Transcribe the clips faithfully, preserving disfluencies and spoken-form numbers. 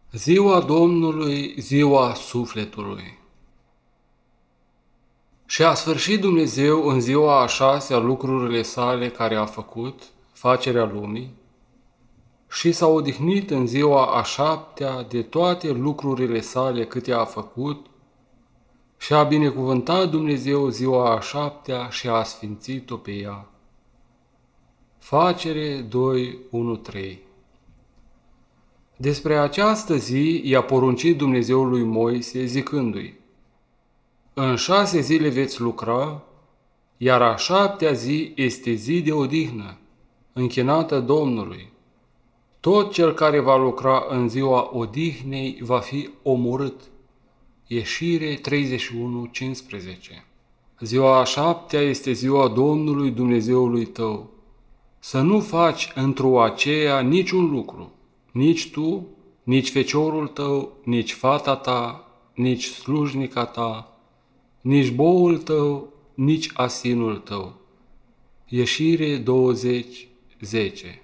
Ziua Domnului, ziua sufletului. Și a sfârșit Dumnezeu în ziua a șasea lucrurile sale care a făcut, facerea lumii, și s-a odihnit în ziua a șaptea de toate lucrurile sale câte a făcut, și a binecuvântat Dumnezeu ziua a șaptea și a sfințit-o pe ea. Facere doi, unu, trei. Despre această zi i-a poruncit Dumnezeu lui Moise, zicându-i: În șase zile veți lucra, iar a șaptea zi este zi de odihnă, închinată Domnului. Tot cel care va lucra în ziua odihnei va fi omorât. Ieșire treizeci și unu, cincisprezece. Ziua a șaptea este ziua Domnului Dumnezeului tău. Să nu faci într-o aceea niciun lucru, nici tu, nici feciorul tău, nici fata ta, nici slujnica ta, nici boul tău, nici asinul tău. Ieșire douăzeci, zece.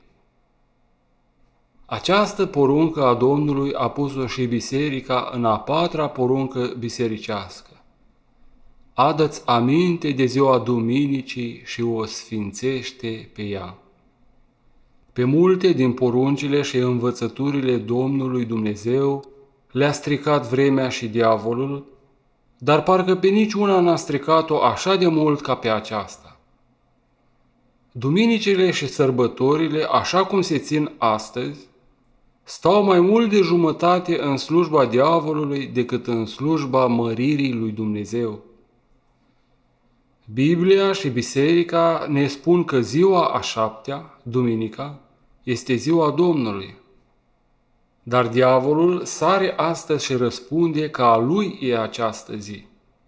Această poruncă a Domnului a pus-o și biserica în a patra poruncă bisericească. Adă-ți aminte de ziua duminicii și o sfințește pe ea. Pe multe din poruncile și învățăturile Domnului Dumnezeu le-a stricat vremea și diavolul, dar parcă pe niciuna n-a stricat-o așa de mult ca pe aceasta. Duminicile și sărbătorile, așa cum se țin astăzi, stau mai mult de jumătate în slujba diavolului decât în slujba măririi lui Dumnezeu. Biblia și biserica ne spun că ziua a șaptea, duminica, este ziua Domnului. Dar diavolul sare astăzi și răspunde că a lui e această zi.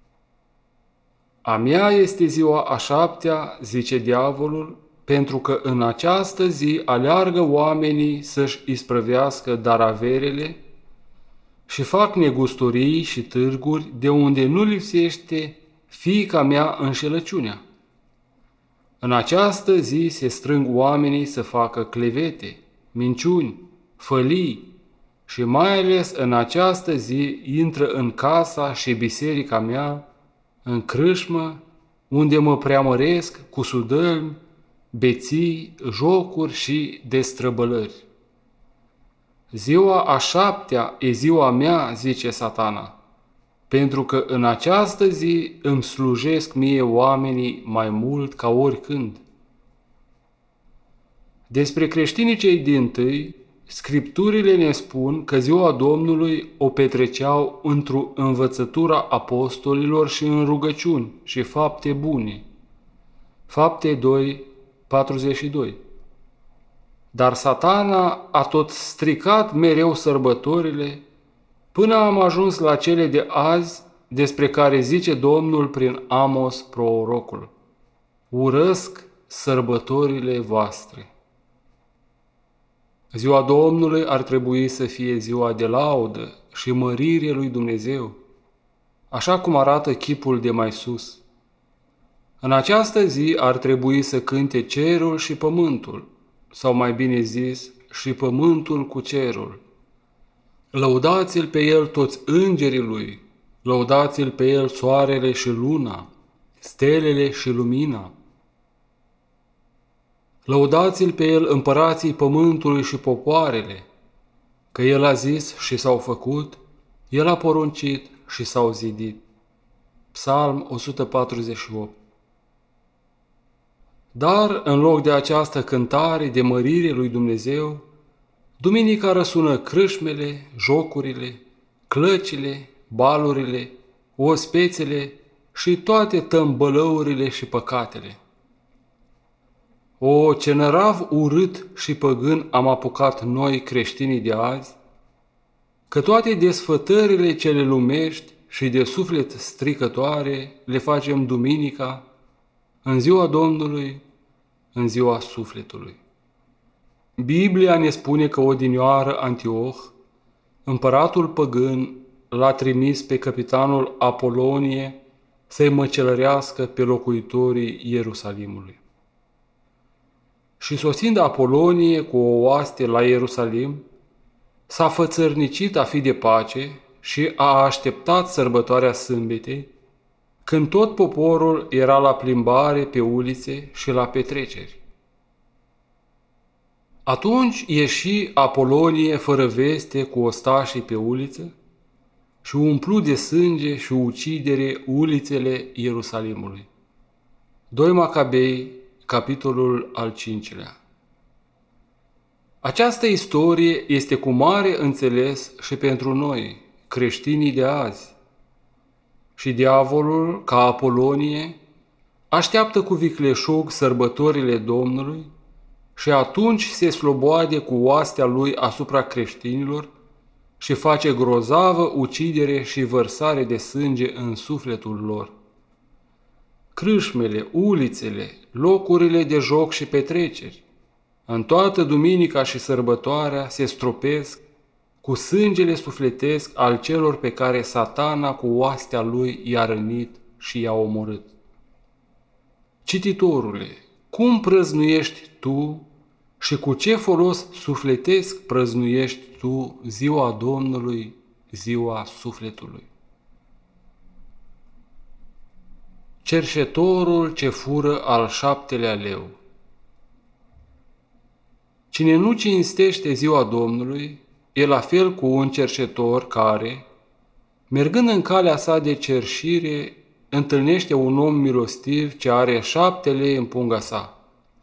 A mea este ziua a șaptea, zice diavolul, pentru că în această zi aleargă oamenii să-și isprăvească daraverele și fac negustorii și târguri de unde nu lipsește fiica mea înșelăciunea. În această zi se strâng oamenii să facă clevete, minciuni, fălii și mai ales în această zi intră în casa și biserica mea, în crâșmă, unde mă preamăresc cu sudălmi, beții, jocuri și destrăbălări. Ziua a șaptea e ziua mea, zice Satana, pentru că în această zi îmi slujesc mie oamenii mai mult ca oricând. Despre creștinii cei dintâi, Scripturile ne spun că ziua Domnului o petreceau într-o învățătura apostolilor și în rugăciuni și fapte bune. Fapte doi, patruzeci și doi. Dar Satana a tot stricat mereu sărbătorile, până am ajuns la cele de azi, despre care zice Domnul prin Amos prorocul: urăsc sărbătorile voastre. Ziua Domnului ar trebui să fie ziua de laudă și mărire lui Dumnezeu, așa cum arată chipul de mai sus. În această zi ar trebui să cânte cerul și pământul, sau mai bine zis, și pământul cu cerul. Lăudați-l pe el toți îngerii lui, lăudați-l pe el soarele și luna, stelele și lumina. Lăudați-l pe el împărații pământului și popoarele, că el a zis și s-au făcut, el a poruncit și s-au zidit. Psalm o sută patruzeci și opt. Dar, în loc de această cântare de mărire lui Dumnezeu, duminica răsună crâșmele, jocurile, clăcile, balurile, ospețele și toate tămbălăurile și păcatele. O, ce nărav urât și păgân am apucat noi creștinii de azi, că toate desfătările cele lumești și de suflet stricătoare le facem duminica, în ziua Domnului, în ziua sufletului. Biblia ne spune că odinioară Antioh, împăratul păgân, l-a trimis pe capitanul Apolonie să-i măcelărească pe locuitorii Ierusalimului. Și sosind Apolonie cu o oaste la Ierusalim, s-a fățărnicit a fi de pace și a așteptat sărbătoarea sâmbetei, când tot poporul era la plimbare pe ulițe și la petreceri. Atunci ieși Apolonie fără veste cu ostașii pe uliță și umplu de sânge și ucidere ulițele Ierusalimului. doi Macabei, capitolul al cincilea. Această istorie este cu mare înțeles și pentru noi, creștinii de azi. Și diavolul, ca Apolonie, așteaptă cu vicleșug sărbătorile Domnului și atunci se sloboade cu oastea lui asupra creștinilor și face grozavă ucidere și vărsare de sânge în sufletul lor. Crâșmele, ulițele, locurile de joc și petreceri, în toată duminica și sărbătoarea se stropesc cu sângele sufletesc al celor pe care Satana cu oastea lui i-a rănit și i-a omorât. Cititorule, cum prăznuiești tu și cu ce folos sufletesc prăznuiești tu ziua Domnului, ziua sufletului? Cerșetorul ce fură al șaptelea leu. Cine nu cinstește ziua Domnului, e la fel cu un cerșetor care, mergând în calea sa de cerșire, întâlnește un om milostiv ce are șapte lei în punga sa.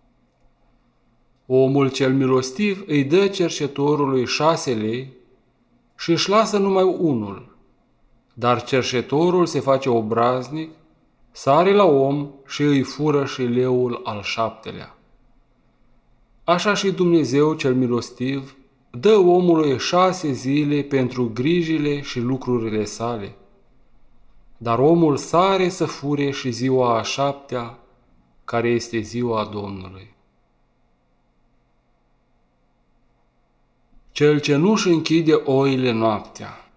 Omul cel milostiv îi dă cerșetorului șase lei și își lasă numai unul, dar cerșetorul se face obraznic, sare la om și îi fură și leul al șaptelea. Așa și Dumnezeu cel milostiv dă omului șase zile pentru grijile și lucrurile sale, dar omul sare să fure și ziua a șaptea, care este ziua Domnului. Cel ce nu-și închide oile noaptea.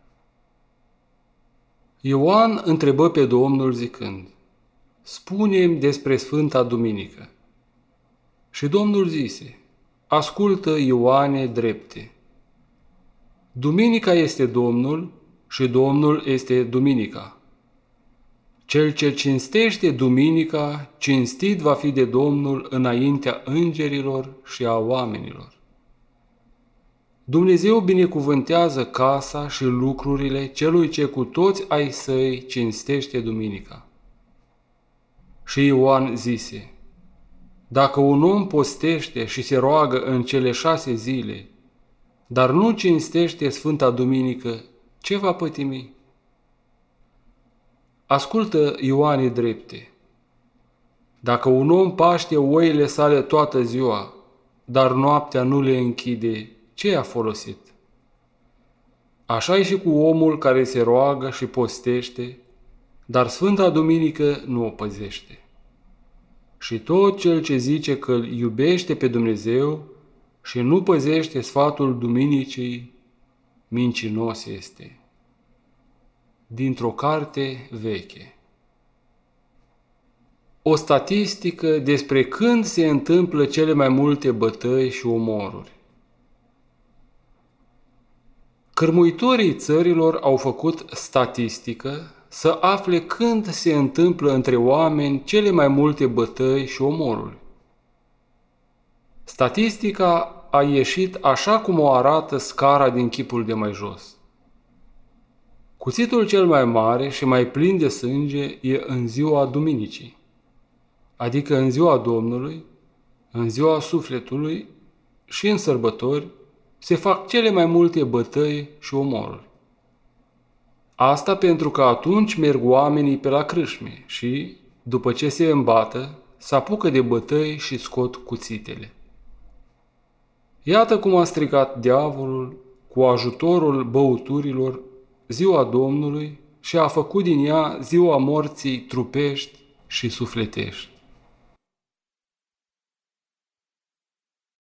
Ioan întrebă pe Domnul zicând: spune-mi despre Sfânta Duminică. Și Domnul zise: ascultă, Ioane drepte. Duminica este Domnul și Domnul este Duminica. Cel ce cinstește Duminica, cinstit va fi de Domnul înaintea îngerilor și a oamenilor. Dumnezeu binecuvântează casa și lucrurile celui ce cu toți ai săi cinstește Duminica. Și Ioan zise: dacă un om postește și se roagă în cele șase zile, dar nu cinstește Sfânta Duminică, ce va pătimi? Ascultă, Ioane drepte. Dacă un om paște oile sale toată ziua, dar noaptea nu le închide, ce a folosit? Așa e și cu omul care se roagă și postește, dar Sfânta Duminică nu o păzește. Și tot cel ce zice că îl iubește pe Dumnezeu și nu păzește sfatul Duminicii, mincinos este. Dintr-o carte veche. O statistică despre când se întâmplă cele mai multe bătăi și omoruri. Cârmuitorii țărilor au făcut statistică să afle când se întâmplă între oameni cele mai multe bătăi și omoruri. Statistica a ieșit așa cum o arată scara din chipul de mai jos. Cuțitul cel mai mare și mai plin de sânge e în ziua Duminicii, adică în ziua Domnului, în ziua sufletului și în sărbători se fac cele mai multe bătăi și omoruri. Asta pentru că atunci merg oamenii pe la crâșme și, după ce se îmbată, se apucă de bătăi și scot cuțitele. Iată cum a stricat diavolul cu ajutorul băuturilor ziua Domnului și a făcut din ea ziua morții trupești și sufletești.